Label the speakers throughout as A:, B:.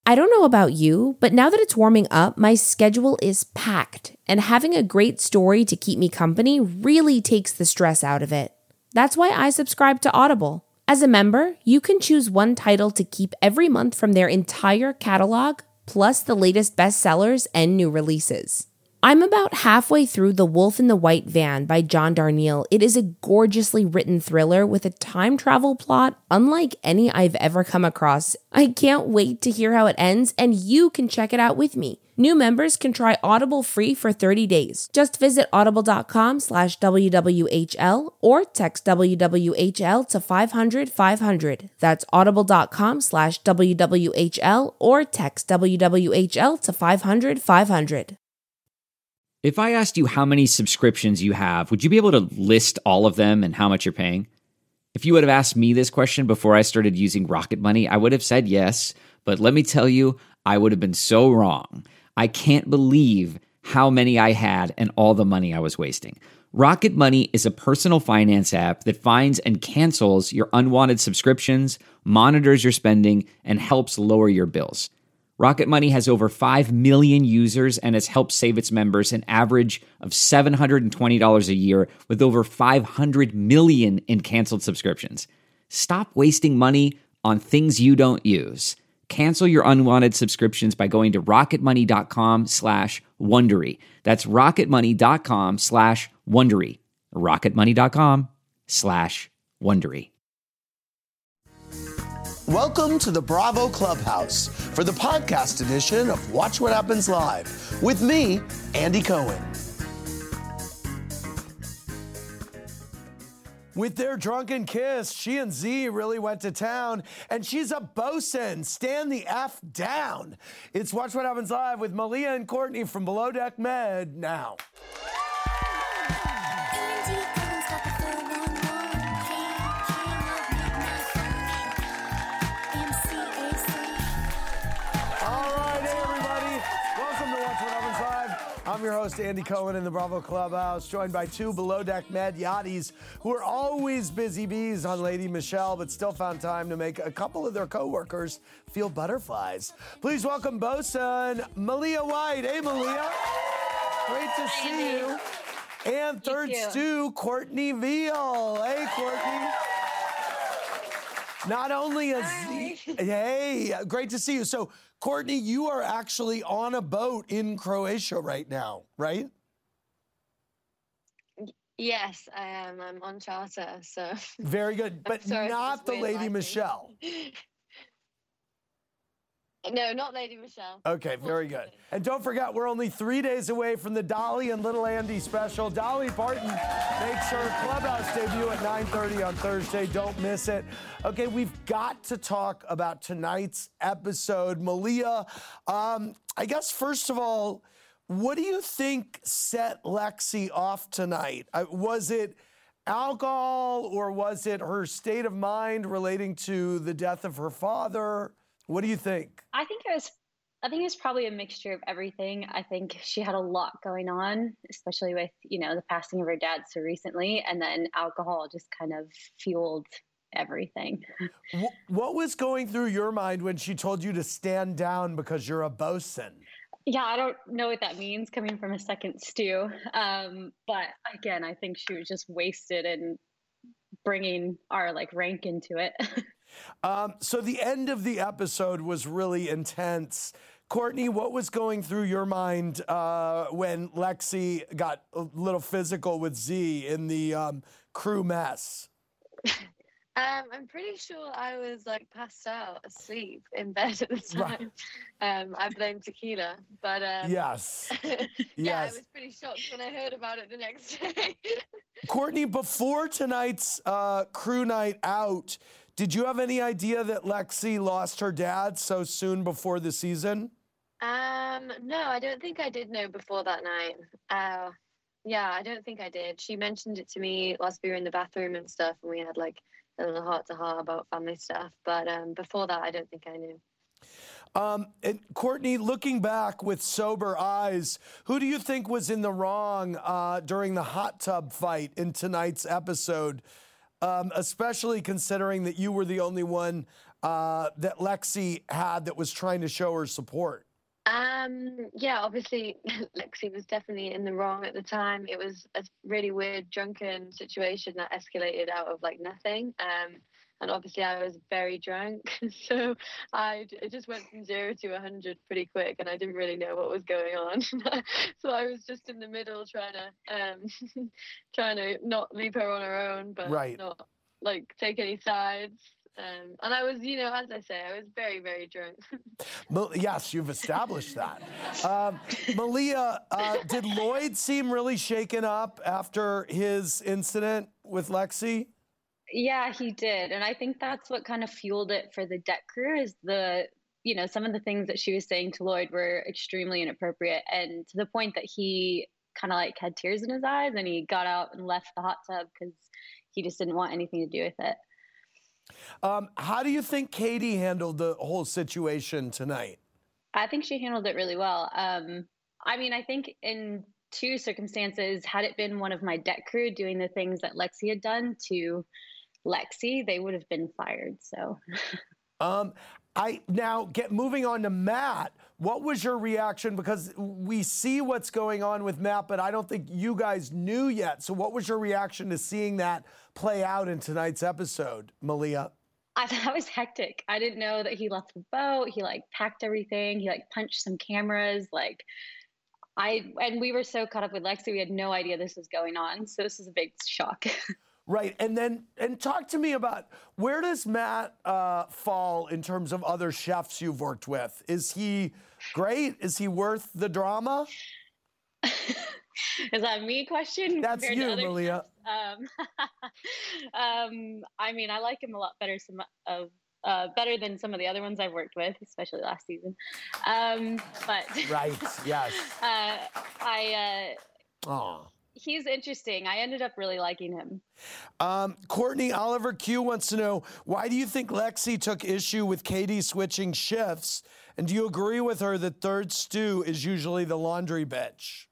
A: I don't know about you, but now that it's warming up, my schedule is packed, and having a great story to keep me company really takes the stress out of it. That's why I subscribe to Audible. As a member, you can choose one title to keep every month from their entire catalog, plus the latest bestsellers and new releases. I'm about halfway through The Wolf in the White Van by John Darnielle. It is a gorgeously written thriller with a time travel plot unlike any I've ever come across. I can't wait to hear how it ends, and you can check it out with me. New members can try Audible free for 30 days. Just visit audible.com/WWHL or text WWHL to 500-500. That's audible.com/WWHL or text WWHL to 500-500.
B: If I asked you how many subscriptions you have, would you be able to list all of them and how much you're paying? If you would have asked me this question before I started using Rocket Money, I would have said yes, but let me tell you, I would have been so wrong. I can't believe how many I had and all the money I was wasting. Rocket Money is a personal finance app that finds and cancels your unwanted subscriptions, monitors your spending, and helps lower your bills. Rocket Money has over 5 million users and has helped save its members an average of $720 a year with over 500 million in canceled subscriptions. Stop wasting money on things you don't use. Cancel your unwanted subscriptions by going to rocketmoney.com/Wondery. That's rocketmoney.com/Wondery. rocketmoney.com/Wondery.
C: Welcome to the Bravo Clubhouse for the podcast edition of Watch What Happens Live with me, Andy Cohen. With their drunken kiss, she and Z really went to town, and she's a bosun. Stand the F down. It's Watch What Happens Live with Malia and Courtney from Below Deck Med now. I'm your host, Andy Cohen, in the Bravo Clubhouse, joined by two Below Deck Med yachties who are always busy bees on Lady Michelle, but still found time to make a couple of their coworkers feel butterflies. Please welcome bosun Malia White. Hey, Malia. Great to see you. And third stew, Courtney Veal. Hey, Courtney. Not only is hey, great to see you. So, Courtney, you are actually on a boat in Croatia right now, right?
D: Yes, I am. I'm on charter, so.
C: Very good, but not the Lady Michelle.
D: No, not Lady Michelle.
C: Okay, very good. And don't forget, we're only 3 days away from the Dolly and Little Andy special. Dolly Parton makes her Clubhouse debut at 9:30 on Thursday. Don't miss it. Okay, we've got to talk about tonight's episode. Malia, I guess, first of all, what do you think set Lexi off tonight? Was it alcohol or was it her state of mind relating to the death of her father? What do you think?
E: I think it was probably a mixture of everything. I think she had a lot going on, especially with, the passing of her dad so recently, and then alcohol just kind of fueled everything.
C: What was going through your mind when she told you to stand down because you're a bosun?
E: Yeah, I don't know what that means coming from a second stew. But again, I think she was just wasted and bringing our rank into it.
C: So the end of the episode was really intense. Courtney, what was going through your mind when Lexi got a little physical with Z in the crew mess?
D: I'm pretty sure I was passed out asleep in bed at the time. Right. I blame tequila, but
C: yes.
D: Yeah, I was pretty shocked when I heard about it the next day.
C: Courtney, before tonight's crew night out, did you have any idea that Lexi lost her dad so soon before the season?
D: No, I don't think I did know before that night. Yeah, I don't think I did. She mentioned it to me whilst we were in the bathroom and stuff, and we had a little heart-to-heart about family stuff. But before that, I don't think I knew.
C: And Courtney, looking back with sober eyes, who do you think was in the wrong during the hot tub fight in tonight's episode? Especially considering that you were the only one that Lexi had that was trying to show her support?
D: Yeah, obviously Lexi was definitely in the wrong at the time. It was a really weird drunken situation that escalated out of like nothing. And obviously I was very drunk, so it just went from 0 to 100 pretty quick, and I didn't really know what was going on. So I was just in the middle trying to not leave her on her own, but not like take any sides. And I was, as I say, I was very, very drunk.
C: Yes, you've established that. Malia, did Lloyd seem really shaken up after his incident with Lexi?
E: Yeah, he did. And I think that's what kind of fueled it for the deck crew is some of the things that she was saying to Lloyd were extremely inappropriate, and to the point that he kind of like had tears in his eyes and he got out and left the hot tub because he just didn't want anything to do with it.
C: How do you think Katie handled the whole situation tonight?
E: I think she handled it really well. I think in two circumstances, had it been one of my deck crew doing the things that Lexi had done to Lexi, they would have been fired. So,
C: moving on to Matt. What was your reaction? Because we see what's going on with Matt, but I don't think you guys knew yet. So what was your reaction to seeing that play out in tonight's episode, Malia?
E: I thought it was hectic. I didn't know that he left the boat. He packed everything. He punched some cameras. And we were so caught up with Lexi, we had no idea this was going on. So this is a big shock.
C: Right. And talk to me about, where does Matt fall in terms of other chefs you've worked with? Is he great? Is he worth the drama?
E: Is that a me question?
C: That's you, Malia.
E: I like him a lot better better than some of the other ones I've worked with, especially last season. But
C: right, yes.
E: He's interesting. I ended up really liking him.
C: Courtney, Oliver Q wants to know, why do you think Lexi took issue with Katie switching shifts? And do you agree with her that third stew is usually the laundry bitch?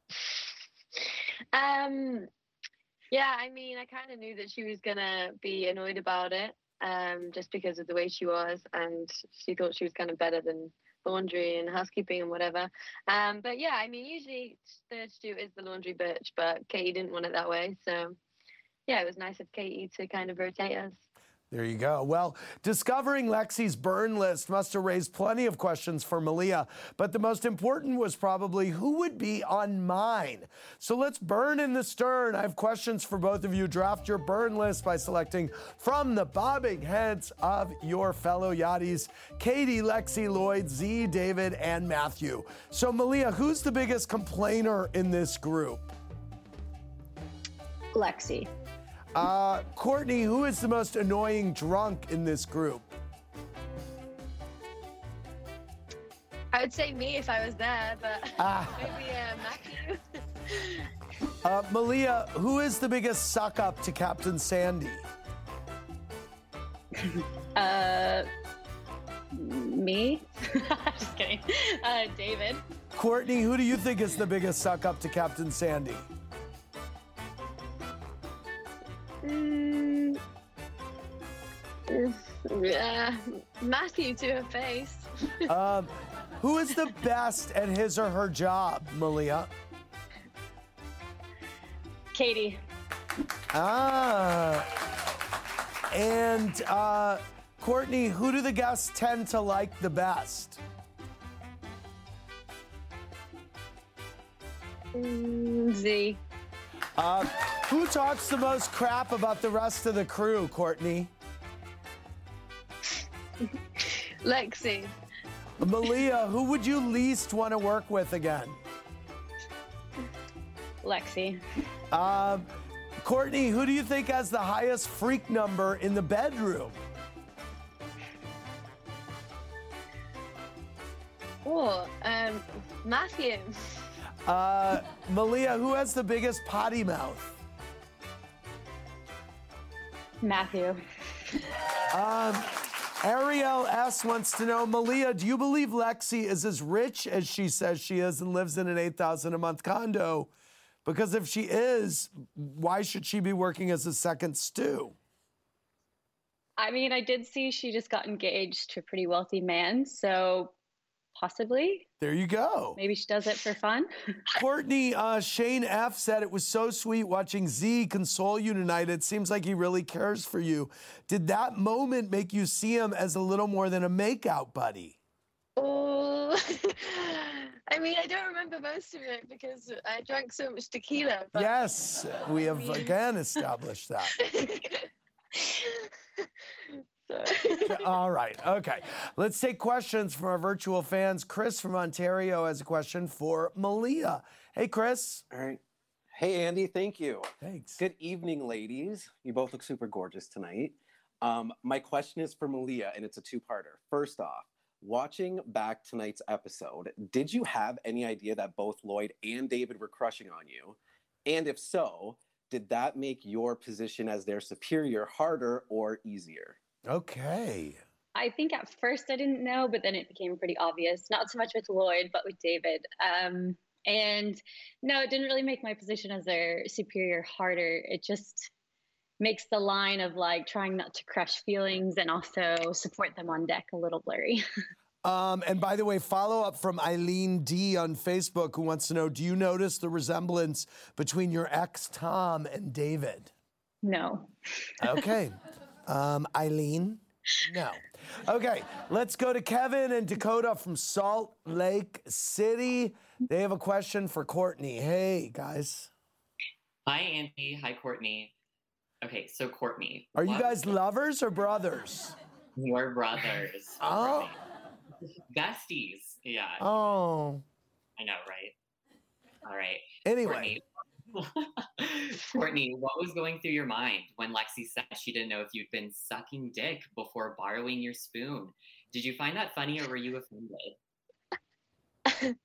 D: Yeah, I kind of knew that she was going to be annoyed about it, just because of the way she was, and she thought she was kind of better than laundry and housekeeping and whatever. But yeah, usually third stew is the laundry bitch, but Katie didn't want it that way. So yeah, it was nice of Katie to kind of rotate us.
C: There you go. Well, discovering Lexi's burn list must have raised plenty of questions for Malia, but the most important was probably, who would be on mine? So let's burn in the stern. I have questions for both of you. Draft your burn list by selecting from the bobbing heads of your fellow yachties: Katie, Lexi, Lloyd, Z, David, and Matthew. So Malia, who's the biggest complainer in this group?
E: Lexi.
C: Courtney, who is the most annoying drunk in this group?
D: I would say me if I was there, but maybe Matthew.
C: Malia, who is the biggest suck up to Captain Sandy?
E: Me? Just kidding. David.
C: Courtney, who do you think is the biggest suck up to Captain Sandy?
D: Matthew to her face.
C: Who is the best at his or her job, Malia?
E: Katie.
C: And Courtney, who do the guests tend to like the best?
E: Z.
C: Who talks the most crap about the rest of the crew, Courtney?
D: Lexi.
C: Malia, who would you least want to work with again?
E: Lexi.
C: Courtney, who do you think has the highest freak number in the bedroom?
D: Matthew.
C: Malia, who has the biggest potty mouth?
E: Matthew.
C: Ariel S. wants to know, Malia, do you believe Lexi is as rich as she says she is and lives in an $8,000 a month condo? Because if she is, why should she be working as a second stew?
E: I mean, I did see she just got engaged to a pretty wealthy man, so possibly.
C: There you go.
E: Maybe she does it for fun.
C: Courtney, Shane F. said it was so sweet watching Z console you tonight. It seems like he really cares for you. Did that moment make you see him as a little more than a makeout buddy?
D: Oh, I mean, I don't remember most of it because I drank so much tequila. But
C: Yes, we have again established that. All right. Okay. Let's take questions from our virtual fans. Chris from Ontario has a question for Malia. Hey, Chris.
F: All right. Hey, Andy. Thank you.
C: Thanks.
F: Good evening, ladies. You both look super gorgeous tonight. My question is for Malia, and it's a two-parter. First off, watching back tonight's episode, did you have any idea that both Lloyd and David were crushing on you? And if so, did that make your position as their superior harder or easier?
C: Okay.
E: I think at first I didn't know, but then it became pretty obvious. Not so much with Lloyd, but with David. And no, it didn't really make my position as their superior harder. It just makes the line of like trying not to crush feelings and also support them on deck a little blurry.
C: And by the way, follow up from Eileen D on Facebook, who wants to know, do you notice the resemblance between your ex, Tom, and David?
E: No.
C: Okay. Eileen? No. Okay, let's go to Kevin and Dakota from Salt Lake City. They have a question for Courtney. Hey, guys.
G: Hi, Andy. Hi, Courtney. Okay, so Courtney.
C: Are you guys lovers or brothers?
G: We're brothers.
C: Oh.
G: Besties. Yeah.
C: Oh.
G: I know, right? All right.
C: Anyway.
G: Courtney, what was going through your mind when Lexi said she didn't know if you'd been sucking dick before borrowing your spoon? Did you find that funny or were you offended?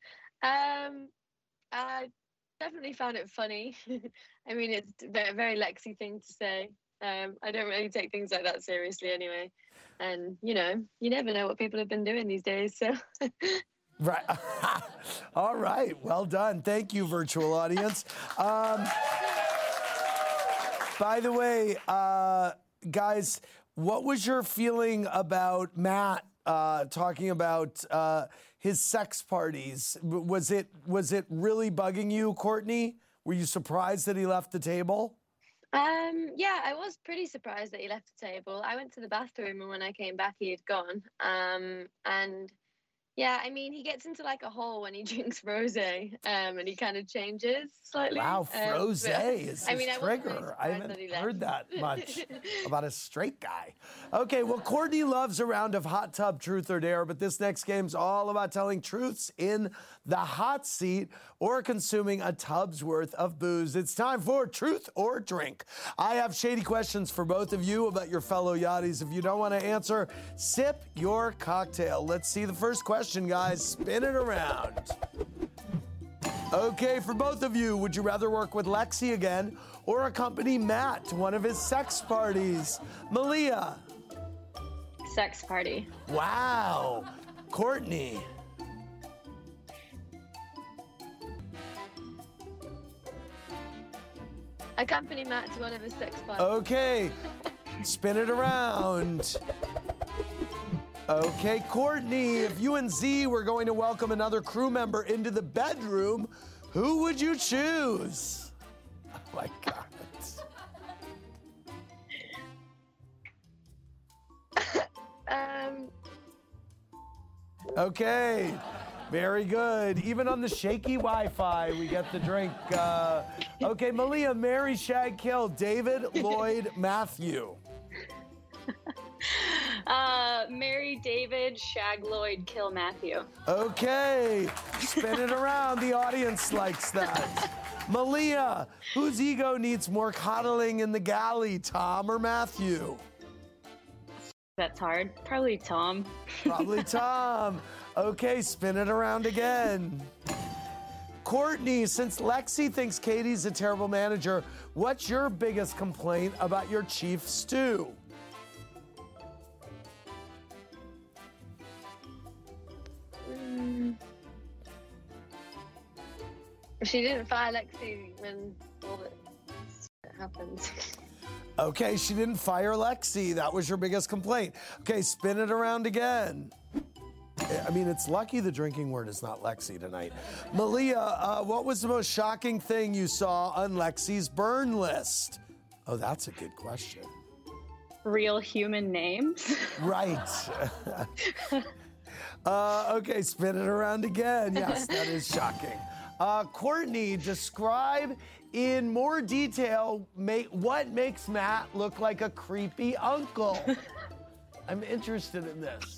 D: I definitely found it funny. I mean, it's a very Lexi thing to say. I don't really take things like that seriously anyway. And, you know, you never know what people have been doing these days, so...
C: Right. All right. Well done. Thank you, virtual audience. By the way, guys, what was your feeling about Matt talking about his sex parties? Was it really bugging you, Courtney? Were you surprised that he left the table?
D: Yeah, I was pretty surprised that he left the table. I went to the bathroom, and when I came back, he had gone. And yeah, I mean, he gets into like a hole when he drinks rosé, and he kind of changes slightly.
C: Wow, rosé is his trigger.
D: Really
C: I haven't heard that much about a straight guy. Okay, well, Courtney loves a round of hot tub truth or dare, but this next game's all about telling truths in the hot seat or consuming a tub's worth of booze. It's time for truth or drink. I have shady questions for both of you about your fellow yachties. If you don't want to answer, sip your cocktail. Let's see the first question, guys. Spin it around. Okay, for both of you, would you rather work with Lexi again or accompany Matt to one of his sex parties? Malia.
E: Sex party.
C: Wow. Courtney.
D: Accompany Matt to one of his sex parties.
C: Okay, spin it around. Okay, Courtney, if you and Z were going to welcome another crew member into the bedroom, who would you choose? Oh my God. Okay, very good. Even on the shaky Wi-Fi, we get the drink. Okay, Malia, Mary, Shag, Kill, David, Lloyd, Matthew.
E: Marry David, shag Lloyd, kill Matthew.
C: Okay, spin it around. The audience likes that. Malia, whose ego needs more coddling in the galley, Tom or Matthew?
E: That's hard. Probably Tom.
C: Probably Tom. Okay, spin it around again. Courtney, since Lexi thinks Katie's a terrible manager, what's your biggest complaint about your chief stew?
D: She didn't fire Lexi when all that happened.
C: Okay, she didn't fire Lexi. That was your biggest complaint. Okay, spin it around again. I mean, it's lucky the drinking word is not Lexi tonight. Malia, what was the most shocking thing you saw on Lexi's burn list? Oh, that's a good question.
E: Real human names.
C: Right. Okay, spin it around again. Yes, that is shocking. Courtney, describe in more detail what makes Matt look like a creepy uncle. I'm interested in this.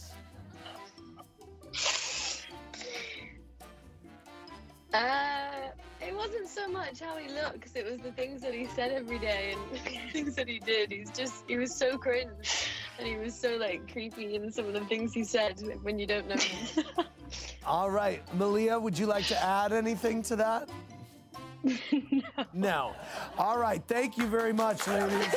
D: It wasn't so much how he looks, it was the things that he said every day and things that he did. He was so cringe and he was so like creepy in some of the things he said when you don't know him.
C: All right, Malia, would you like to add anything to that? No. All right, thank you very much, ladies.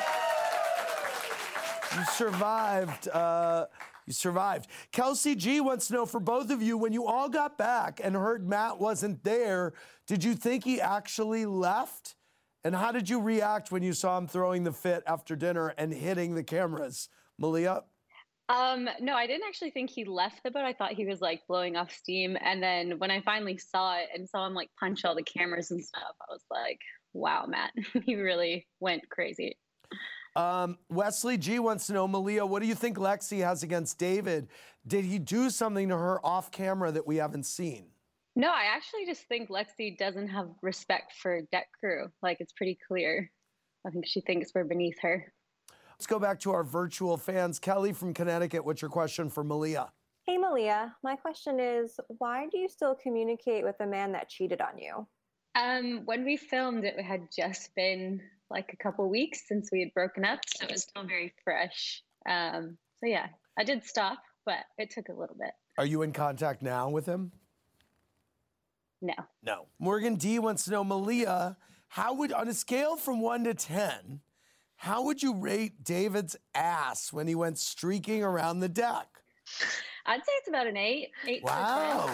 C: You survived. You survived. Kelsey G wants to know, for both of you, when you all got back and heard Matt wasn't there, did you think he actually left? And how did you react when you saw him throwing the fit after dinner and hitting the cameras? Malia?
E: No, I didn't actually think he left the boat. I thought he was like blowing off steam. And then when I finally saw it and saw him like punch all the cameras and stuff, I was like, wow, Matt, he really went crazy.
C: Wesley G wants to know, Malia, what do you think Lexi has against David? Did he do something to her off camera that we haven't seen?
E: No, I actually just think Lexi doesn't have respect for deck crew. Like, it's pretty clear. I think she thinks we're beneath her.
C: Let's go back to our virtual fans. Kelly from Connecticut, what's your question for Malia?
H: Hey, Malia. My question is, why do you still communicate with the man that cheated on you?
E: When we filmed, it had just been like a couple weeks since we had broken up, so it was still very fresh. So yeah, I did stop, but it took a little bit.
C: Are you in contact now with him?
E: No.
C: No. Morgan D wants to know, Malia, on a scale from 1 to 10, how would you rate David's ass when he went streaking around the deck?
E: I'd say it's about an 8. 8
C: wow.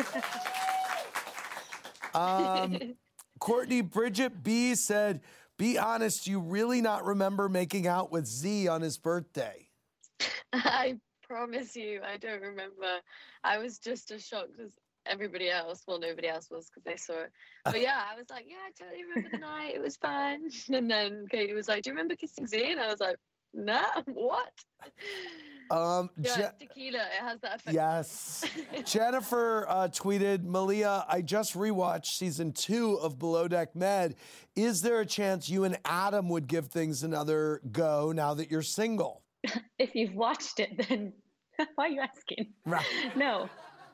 C: Courtney Bridget B said, be honest, you really not remember making out with Z on his birthday?
D: I promise you, I don't remember. I was just as shocked as everybody else. Well, nobody else was because they saw it. But yeah, I was like, yeah, I totally remember the night. It was fun. And then Katie was like, do you remember kissing Z? And I was like, no, what? Tequila, it has that effect.
C: Yes. Jennifer tweeted, Malia, I just rewatched season 2 of Below Deck Med. Is there a chance you and Adam would give things another go now that you're single?
E: If you've watched it, then why are you asking?
C: Right.
E: No.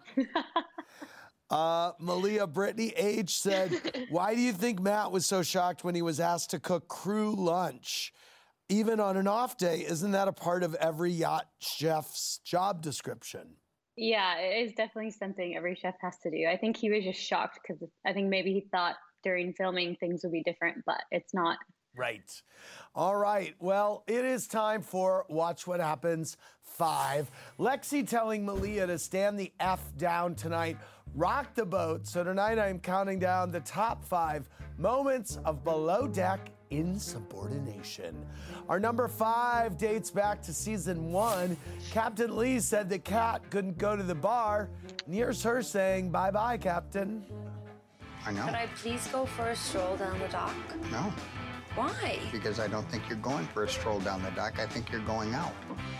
C: Malia Brittany H said, why do you think Matt was so shocked when he was asked to cook crew lunch? Even on an off day, isn't that a part of every yacht chef's job description?
E: Yeah, it is definitely something every chef has to do. I think he was just shocked because I think maybe he thought during filming things would be different, but it's not.
C: Right. All right. Well, it is time for Watch What Happens 5. Lexi telling Malia to stand the F down tonight. Rock the boat. So tonight I'm counting down the top 5 moments of Below Deck insubordination. Our number 5 dates back to season 1. Captain Lee said that Kat couldn't go to the bar. And here's her saying, bye-bye, Captain.
I: I know.
J: Could I please go for a stroll down the dock?
I: No.
J: Why?
I: Because I don't think you're going for a stroll down the dock. I think you're going out.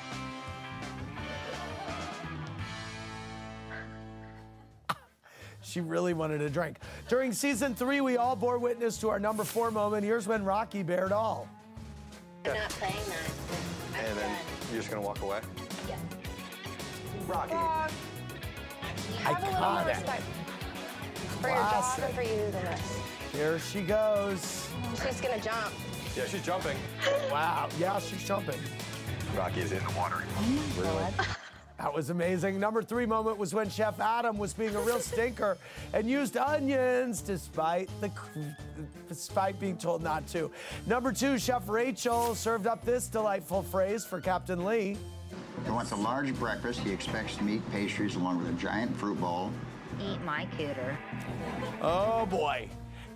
C: She really wanted a drink. During season 3, we all bore witness to our number 4 moment. Here's when Rocky bared all.
J: I'm not playing that.
K: And then you're just gonna walk away?
J: Yeah.
K: Rocky.
H: Have a little more
C: Iconic.
H: respect for your dog and for you than this.
C: Here she goes.
H: She's gonna jump.
K: Yeah, she's jumping.
C: Wow. Yeah, she's jumping.
K: Rocky is in the water.
C: Really? That was amazing. Number 3 moment was when Chef Adam was being a real stinker and used onions despite being told not to. Number 2, Chef Rachel served up this delightful phrase for Captain Lee.
I: He wants a large breakfast. He expects meat, pastries, along with a giant fruit bowl.
J: Eat my cooter.
C: Oh boy.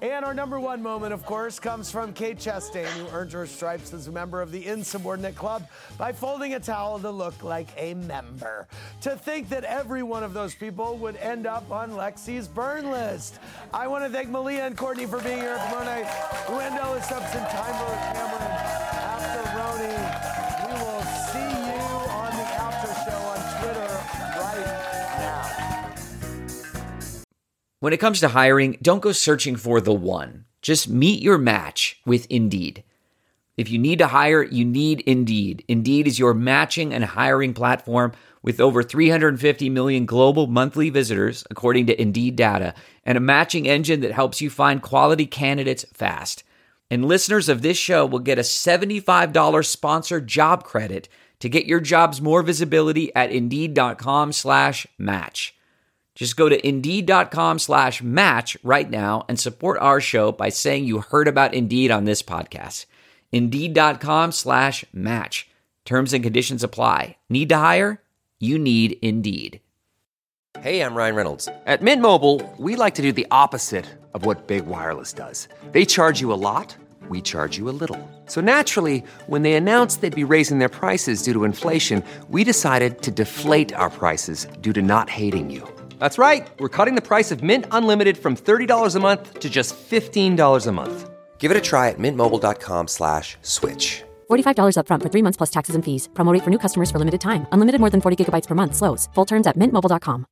C: And our number one moment, of course, comes from Kate Chastain, who earned her stripes as a member of the Insubordinate Club by folding a towel to look like a member. To think that every one of those people would end up on Lexi's burn list. I want to thank Malia and Courtney for being here tomorrow night. Wendell is Simpson, Timer, Cameron, after Roni. We will see you on the after show on Twitter right now.
B: When it comes to hiring, don't go searching for the one. Just meet your match with Indeed. If you need to hire, you need Indeed. Indeed is your matching and hiring platform with over 350 million global monthly visitors, according to Indeed data, and a matching engine that helps you find quality candidates fast. And listeners of this show will get a $75 sponsored job credit to get your jobs more visibility at Indeed.com/match. Just go to Indeed.com/match right now and support our show by saying you heard about Indeed on this podcast. Indeed.com/match. Terms and conditions apply. Need to hire? You need Indeed.
L: Hey, I'm Ryan Reynolds. At Mint Mobile, we like to do the opposite of what Big Wireless does. They charge you a lot, we charge you a little. So naturally, when they announced they'd be raising their prices due to inflation, we decided to deflate our prices due to not hating you. That's right. We're cutting the price of Mint Unlimited from $30 a month to just $15 a month. Give it a try at mintmobile.com/switch.
M: $45 up front for 3 months plus taxes and fees. Promo rate for new customers for limited time. Unlimited more than 40 gigabytes per month. Slows full terms at mintmobile.com.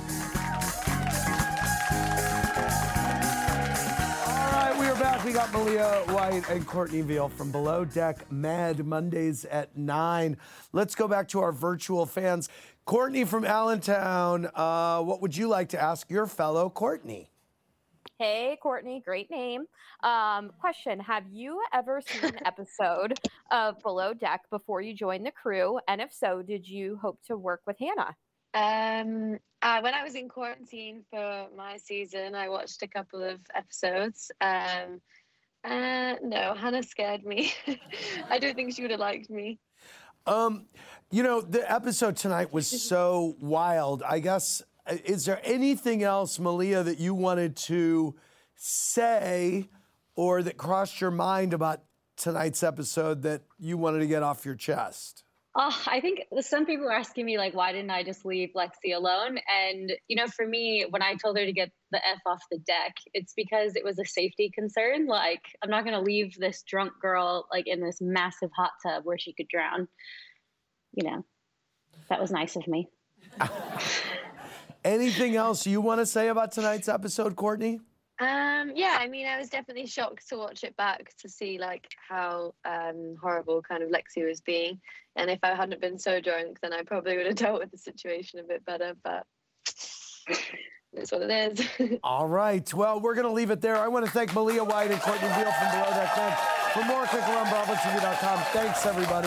C: All right, we are back. We got Malia White and Courtney Veal from Below Deck Med, Mondays at 9. Let's go back to our virtual fans. Courtney from Allentown, what would you like to ask your fellow Courtney?
N: Hey, Courtney, great name. Question, have you ever seen an episode of Below Deck before you joined the crew? And if so, did you hope to work with Hannah?
D: When I was in quarantine for my season, I watched a couple of episodes. No, Hannah scared me. I don't think she would have liked me.
C: You know, the episode tonight was so wild. I guess, is there anything else, Malia, that you wanted to say or that crossed your mind about tonight's episode that you wanted to get off your chest?
E: I think some people are asking me, like, why didn't I just leave Lexi alone? And, you know, for me, when I told her to get the F off the deck, it's because it was a safety concern. Like, I'm not going to leave this drunk girl, like, in this massive hot tub where she could drown. You know, that was nice of me.
C: Anything else you want to say about tonight's episode, Courtney?
D: Yeah, I mean, I was definitely shocked to watch it back to see like how horrible kind of Lexi was being. And if I hadn't been so drunk, then I probably would have dealt with the situation a bit better, but it's what it is.
C: All right. Well, we're going to leave it there. I want to thank Malia White and Courtney Veal from Below Deck Med. For more, click around BravoTV.com. Thanks, everybody.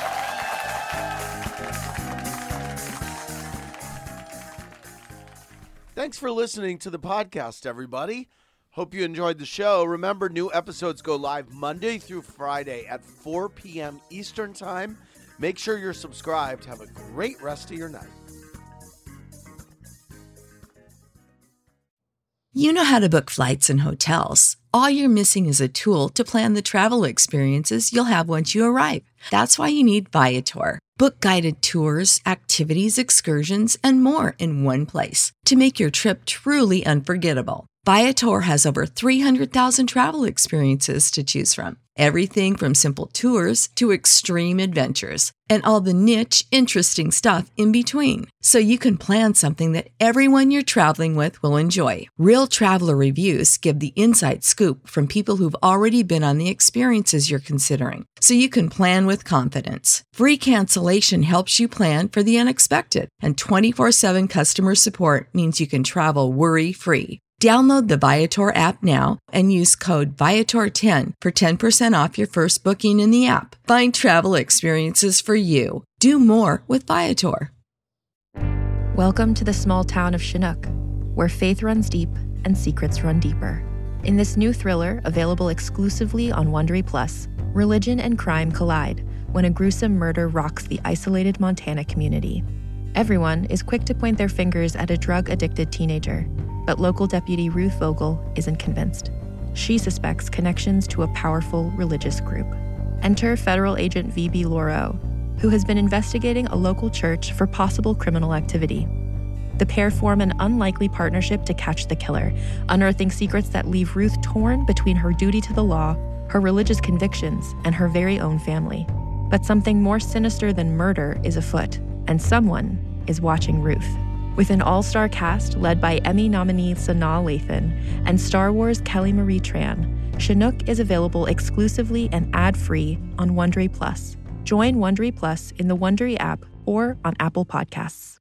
C: Thanks for listening to the podcast, everybody. Hope you enjoyed the show. Remember, new episodes go live Monday through Friday at 4 p.m. Eastern Time. Make sure you're subscribed. Have a great rest of your night.
O: You know how to book flights and hotels. All you're missing is a tool to plan the travel experiences you'll have once you arrive. That's why you need Viator. Book guided tours, activities, excursions, and more in one place to make your trip truly unforgettable. Viator has over 300,000 travel experiences to choose from. Everything from simple tours to extreme adventures and all the niche, interesting stuff in between. So you can plan something that everyone you're traveling with will enjoy. Real traveler reviews give the inside scoop from people who've already been on the experiences you're considering. So you can plan with confidence. Free cancellation helps you plan for the unexpected. And 24/7 customer support means you can travel worry-free. Download the Viator app now and use code Viator10 for 10% off your first booking in the app. Find travel experiences for you. Do more with Viator.
P: Welcome to the small town of Chinook, where faith runs deep and secrets run deeper. In this new thriller, available exclusively on Wondery Plus, religion and crime collide when a gruesome murder rocks the isolated Montana community. Everyone is quick to point their fingers at a drug-addicted teenager, but local deputy Ruth Vogel isn't convinced. She suspects connections to a powerful religious group. Enter Federal Agent V.B. Laureau, who has been investigating a local church for possible criminal activity. The pair form an unlikely partnership to catch the killer, unearthing secrets that leave Ruth torn between her duty to the law, her religious convictions, and her very own family. But something more sinister than murder is afoot, and someone is watching Ruth. With an all-star cast led by Emmy nominee Sanaa Lathan and Star Wars Kelly Marie Tran, Chinook is available exclusively and ad-free on Wondery Plus. Join Wondery Plus in the Wondery app or on Apple Podcasts.